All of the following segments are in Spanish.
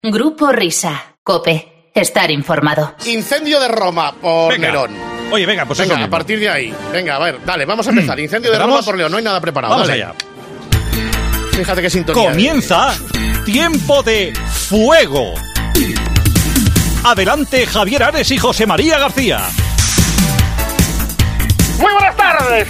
Grupo Risa. COPE. Estar informado. Incendio de Roma por Nerón. Oye, venga, pues venga, eso a partir de ahí. Venga, a ver, dale, vamos a empezar. Incendio de Roma por León. No hay nada preparado. Vamos dale. allá. Fíjate qué sintonía. Comienza Tiempo de Fuego. Adelante, Javier Ares y José María García. Muy buenas tardes.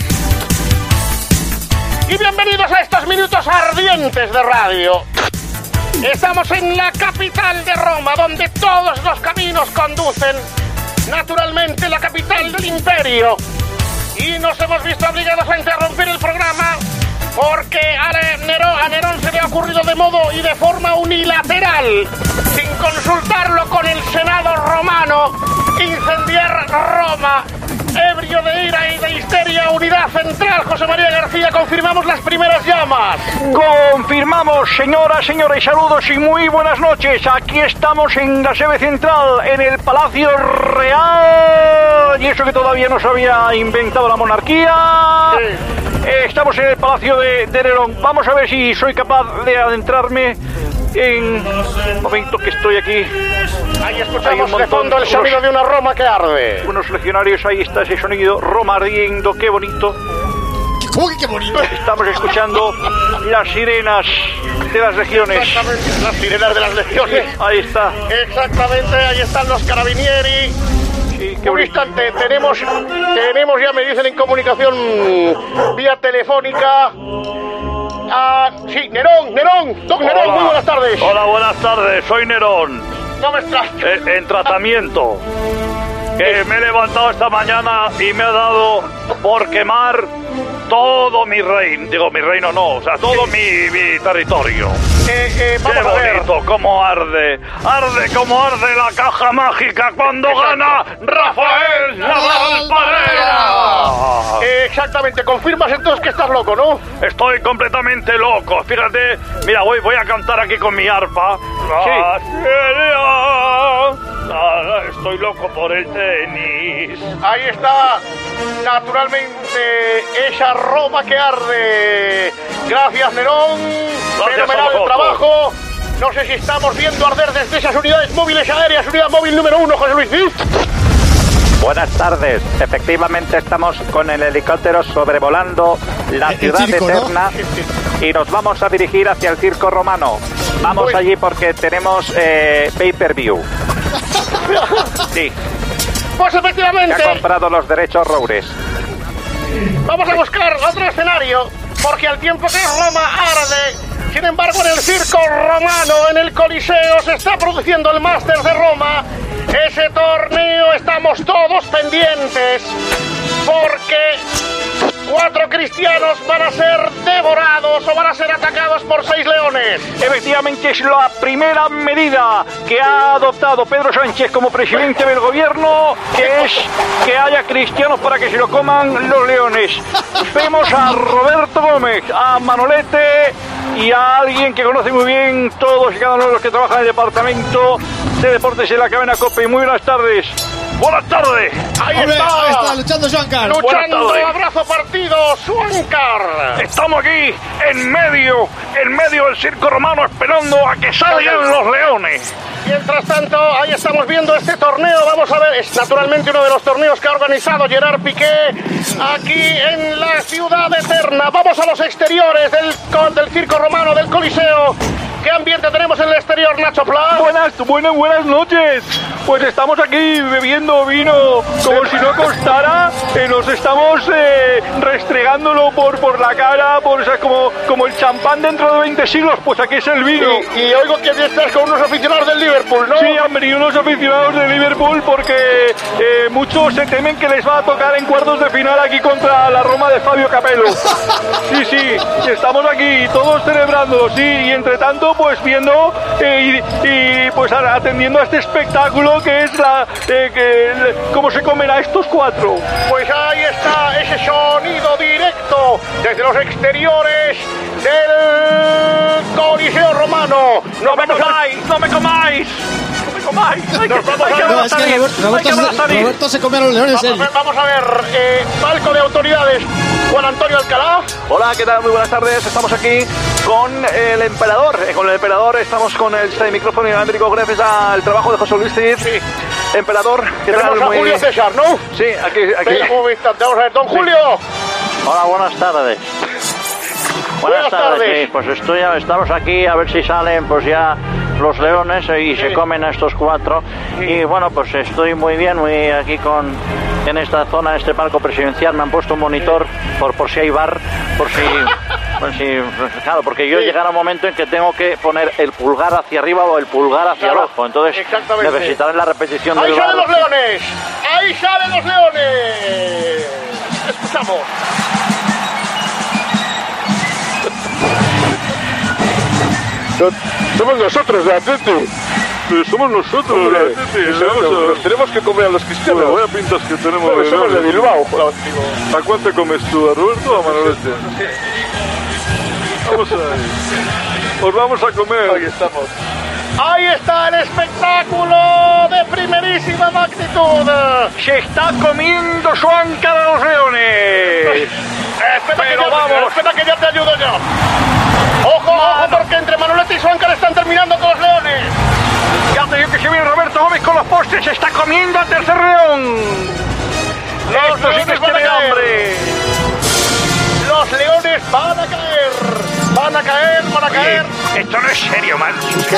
Y bienvenidos a estos minutos ardientes de radio. Estamos en la capital de Roma, donde todos los caminos conducen, naturalmente, la capital del imperio. Y nos hemos visto obligados a interrumpir el programa porque a Nerón se le ha ocurrido de modo y de forma unilateral, sin consultarlo con el Senado romano, incendiar Roma. Ebrio de ira y de histeria, unidad central. José María García, confirmamos las primeras llamas. Confirmamos, señoras, señores, saludos y muy buenas noches. Aquí estamos en la sede central, en el Palacio Real. Y eso que todavía no se había inventado la monarquía. Sí. Estamos en el Palacio de Nerón. Vamos a ver si soy capaz de adentrarme en un momento que estoy aquí. Ahí escuchamos de fondo el sonido de una Roma que arde. Unos legionarios, ahí está ese sonido, Roma ardiendo, qué bonito. ¿Cómo que qué bonito? Estamos escuchando las sirenas de las legiones. Exactamente, las sirenas de las legiones. Ahí está. Exactamente, ahí están los carabinieri. Sí, un instante, tenemos ya, me dicen en comunicación vía telefónica. Sí, Nerón, don Nerón, muy buenas tardes. Hola, buenas tardes, soy Nerón. No me extraño. En tratamiento. Que me he levantado esta mañana y me ha dado por quemar todo mi reino. Digo, mi reino no, o sea, todo mi territorio. Vamos Qué bonito, cómo arde. Arde como arde la caja mágica cuando gana Rafael Nadal Parera. Exactamente, confirmas entonces que estás loco, ¿no? Estoy completamente loco. Fíjate, mira, voy a cantar aquí con mi arpa. Sí. Estoy loco por el tenis. Ahí está, naturalmente, esa Roma que arde. Gracias, Nerón. Fenomenal el trabajo. No sé si estamos viendo arder desde esas unidades móviles aéreas. Unidad móvil número 1, José Luis. Buenas tardes. Efectivamente estamos con el helicóptero sobrevolando la ciudad eterna, ¿no? Y nos vamos a dirigir hacia el circo romano. Vamos allí porque tenemos pay-per-view. Sí. Pues efectivamente. Se ha comprado los derechos Roures. Vamos a buscar otro escenario, porque al tiempo que Roma arde, sin embargo en el circo romano, en el Coliseo, se está produciendo el Máster de Roma. Ese torneo estamos todos pendientes, porque 4 cristianos van a ser devorados o van a ser atacados por 6 leones. Efectivamente es la primera medida que ha adoptado Pedro Sánchez como presidente del gobierno, que es que haya cristianos para que se lo coman los leones. Vemos a Roberto Gómez, a Manolete y a alguien que conoce muy bien todos y cada uno de los que trabajan en el departamento de deportes en la cadena COPE. Muy buenas tardes. ¡Buenas tardes! Ahí está, luchando Swankar. Luchando, abrazo partido, Swankar. Estamos aquí en medio del circo romano esperando a que salgan los leones. Mientras tanto, ahí estamos viendo este torneo. Vamos a ver, es naturalmente uno de los torneos que ha organizado Gerard Piqué aquí en la ciudad eterna. Vamos a los exteriores del circo romano, del Coliseo. ¿Qué ambiente tenemos en el exterior, Nacho Pla? Buenas noches. Pues estamos aquí bebiendo vino como si no costara. Nos estamos restregándolo por la cara, como el champán dentro de 20 siglos. Pues aquí es el vino. Y oigo que estás con unos aficionados del Liverpool, ¿no? Sí, han venido unos aficionados del Liverpool porque muchos se temen que les va a tocar en cuartos de final aquí contra la Roma de Fabio Capello. Sí, estamos aquí todos celebrando, sí, y entre tanto pues viendo y pues atendiendo a este espectáculo que es cómo se comen a estos 4. Pues ahí está ese sonido directo desde los exteriores del Coliseo romano. ¡No me comáis! ¡No me comáis! Nos vamos a es que Roberto se come a los leones. Vamos a ver, palco de autoridades, Juan Antonio Alcalá. Hola, ¿qué tal? Muy buenas tardes. Estamos aquí con el emperador. Con el emperador estamos con el micrófono inalámbrico gracias al trabajo de José Luis Cid. Sí. Emperador, ¿qué tal? Tenemos a Julio César, ¿no? Sí, aquí. Un instante, vamos a ver, don Julio. Hola, buenas tardes. Buenas tardes. Sí, pues estamos aquí a ver si salen pues ya los leones y se comen a estos 4. Y bueno, pues estoy muy bien, muy aquí en esta zona, en este palco presidencial. Me han puesto un monitor por si hay bar, claro, porque yo llegará un momento en que tengo que poner el pulgar hacia arriba o el pulgar hacia abajo. Entonces necesitaré la repetición del bar. ¡Ahí salen los leones! ¡Ahí salen los leones! Escuchamos. Somos nosotros de Atleti. Somos nosotros de Atleti. Nos tenemos que comer a los cristianos. Vaya pintas que tenemos. Bueno, somos de Bilbao. ¿A cuál te comes tú? ¿A Roberto o a Manolete? Vamos ahí. Os vamos a comer. Ahí estamos. Ahí está el espectáculo de primerísima magnitud. Se está comiendo su anca de los leones. Espera que ya te ayudo yo. Ojo, porque entre Manolete y Suáncar están terminando con los leones. Ya te digo que se viene Roberto Gómez con los postres. Se está comiendo al tercer león. Los leones van a caer. Los leones van a caer. Van a caer. Oye, esto no es serio, man.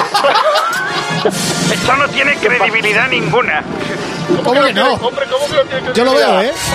Esto no tiene credibilidad ninguna. ¿Cómo que no? Hombre, ¿cómo que no tiene credibilidad? Yo lo veo, ¿eh?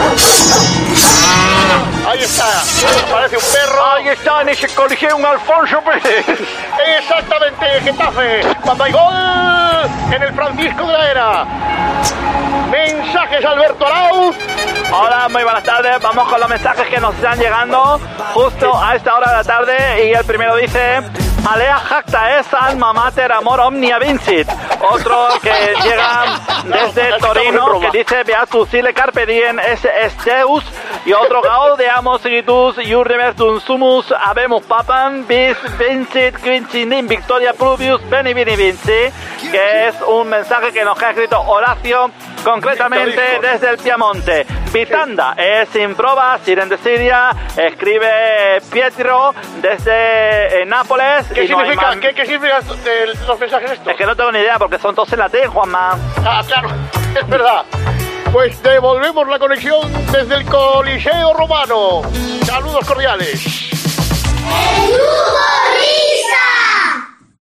Ahí está. Aparece un perro. Ahí está en ese Coliseum Alfonso Pérez. Exactamente, Getafe. Cuando hay gol en el Francisco de la Era. Mensajes, Alberto Arauz. Hola, muy buenas tardes. Vamos con los mensajes que nos están llegando justo a esta hora de la tarde. Y el primero dice: Alea jacta es alma mater amor omnia vincit. Otro que llega desde Torino que dice: Beatus sile carpe diem es Deus. Y otro: Gaudeamus igitus iurrevertum sumus habemus papam bis vincit quincinim victoria pluvius beni vini vinci. Que es un mensaje que nos ha escrito Horacio, concretamente desde el Piamonte. Vitanda es improba, siren de Siria, escribe Pietro desde Nápoles. ¿Qué significa? ¿Qué significan los mensajes estos? Es que no tengo ni idea porque son todos en latín, Juanma. Ah, claro, es verdad. Pues devolvemos la conexión desde el Coliseo Romano. Saludos cordiales. ¡El